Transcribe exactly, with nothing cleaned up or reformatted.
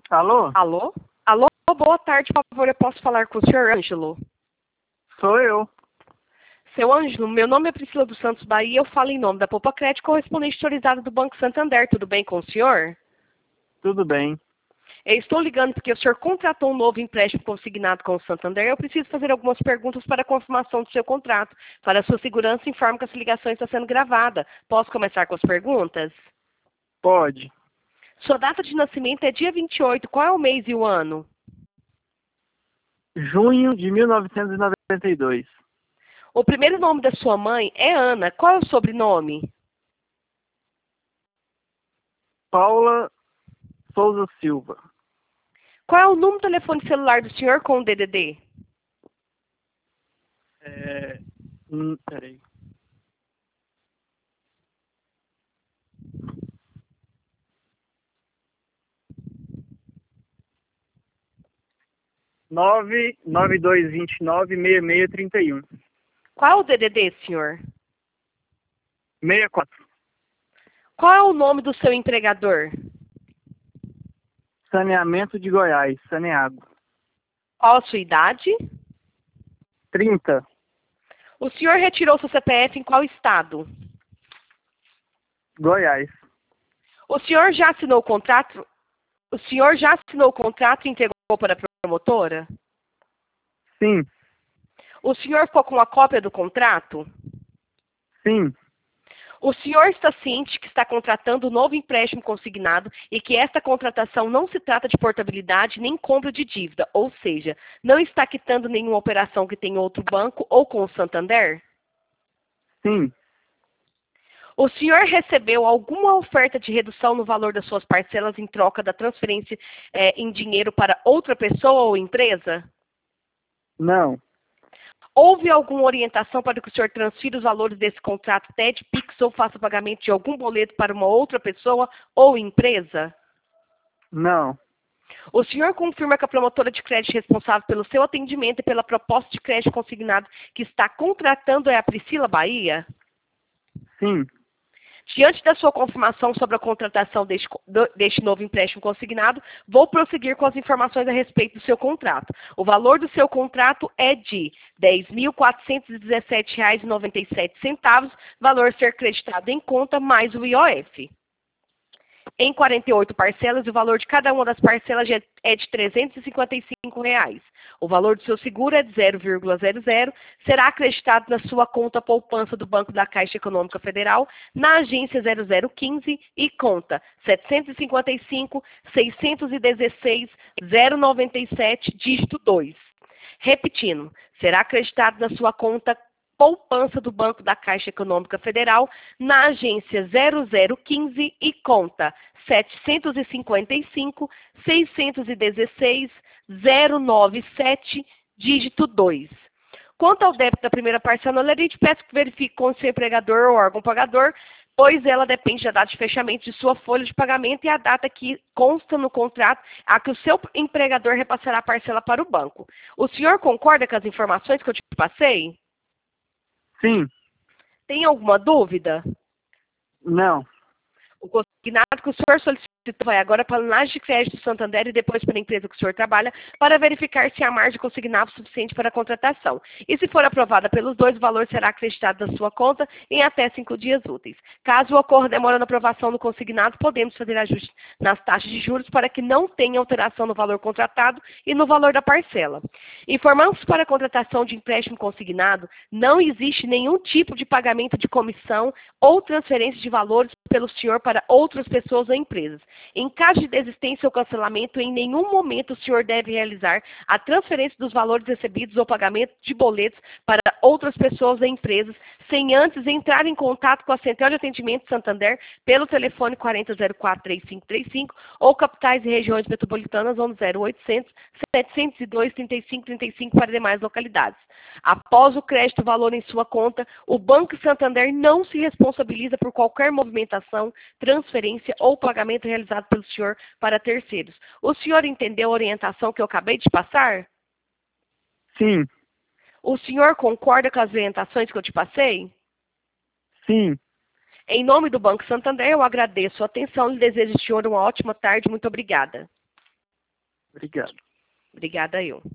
Alô? Alô? Alô, boa tarde, por favor, eu posso falar com o senhor Ângelo? Sou eu. Seu Ângelo, meu nome é Priscila dos Santos Bahia, eu falo em nome da Poupa Crédito, correspondente autorizado do Banco Santander. Tudo bem com o senhor? Tudo bem. Eu estou ligando porque o senhor contratou um novo empréstimo consignado com o Santander. Eu preciso fazer algumas perguntas para a confirmação do seu contrato. Para a sua segurança, informo que essa ligação está sendo gravada. Posso começar com as perguntas? Pode. Sua data de nascimento é dia vinte e oito. Qual é o mês e o ano? Junho de mil novecentos e noventa e dois. O primeiro nome da sua mãe é Ana. Qual é o sobrenome? Paula Souza Silva. Qual é o número do telefone celular do senhor com o D D D? É... Hum, peraí. nove nove dois dois nove seis seis trinta e um. Qual é o D D D, senhor? sessenta e quatro. Qual é o nome do seu empregador? Saneamento de Goiás, Saneago. Qual a sua idade? trinta. O senhor retirou seu C P F em qual estado? Goiás. O senhor já assinou o contrato? O senhor já assinou o contrato e entregou para a promotora? Sim. O senhor ficou com a cópia do contrato? Sim. O senhor está ciente que está contratando um novo empréstimo consignado e que esta contratação não se trata de portabilidade nem compra de dívida, ou seja, não está quitando nenhuma operação que tem outro banco ou com o Santander? Sim. O senhor recebeu alguma oferta de redução no valor das suas parcelas em troca da transferência eh, em dinheiro para outra pessoa ou empresa? Não. Houve alguma orientação para que o senhor transfira os valores desse contrato T E D, Pix ou faça pagamento de algum boleto para uma outra pessoa ou empresa? Não. O senhor confirma que a promotora de crédito responsável pelo seu atendimento e pela proposta de crédito consignado que está contratando é a Priscila Bahia? Sim. Diante da sua confirmação sobre a contratação deste, do- deste novo empréstimo consignado, vou prosseguir com as informações a respeito do seu contrato. O valor do seu contrato é de dez mil quatrocentos e dezessete reais e noventa e sete centavos, valor a ser creditado em conta mais o I O F. Em quarenta e oito parcelas, o valor de cada uma das parcelas é é de trezentos e cinquenta e cinco reais. O valor do seu seguro é de zero vírgula zero zero, será acreditado na sua conta poupança do Banco da Caixa Econômica Federal, na agência zero zero quinze e conta setecentos e cinquenta e cinco, seiscentos e dezesseis, zero noventa e sete, dígito dois. Repetindo, será acreditado na sua conta poupança do Banco da Caixa Econômica Federal, na agência zero zero quinze e conta setecentos e cinquenta e cinco, seiscentos e dezesseis, zero noventa e sete, dígito dois. Quanto ao débito da primeira parcela, eu lhe peço que verifique com o seu empregador ou órgão pagador, pois ela depende da data de fechamento de sua folha de pagamento e a data que consta no contrato a que o seu empregador repassará a parcela para o banco. O senhor concorda com as informações que eu te passei? Sim. Tem alguma dúvida? Não. O consignado que o senhor solicitou vai agora para a análise de crédito do Santander e depois para a empresa que o senhor trabalha para verificar se há margem consignável suficiente para a contratação. E se for aprovada pelos dois, o valor será acreditado na sua conta em até cinco dias úteis. Caso ocorra demora na aprovação do consignado, podemos fazer ajustes nas taxas de juros para que não tenha alteração no valor contratado e no valor da parcela. Informamos que para a contratação de empréstimo consignado, não existe nenhum tipo de pagamento de comissão ou transferência de valores pelo senhor para outras pessoas ou empresas. Em caso de desistência ou cancelamento, em nenhum momento o senhor deve realizar a transferência dos valores recebidos ou pagamento de boletos para outras pessoas ou empresas, sem antes entrar em contato com a Central de Atendimento Santander pelo telefone quarenta zero quatro, trinta e cinco trinta e cinco ou capitais e regiões metropolitanas no zero oitocentos, setecentos e dois, trinta e cinco trinta e cinco para demais localidades. Após o crédito valor em sua conta, o Banco Santander não se responsabiliza por qualquer movimentação, transferência ou pagamento realizado pelo senhor para terceiros. O senhor entendeu a orientação que eu acabei de passar? Sim. O senhor concorda com as orientações que eu te passei? Sim. Em nome do Banco Santander, eu agradeço a atenção e desejo ao senhor uma ótima tarde. Muito obrigada. Obrigado. Obrigada eu.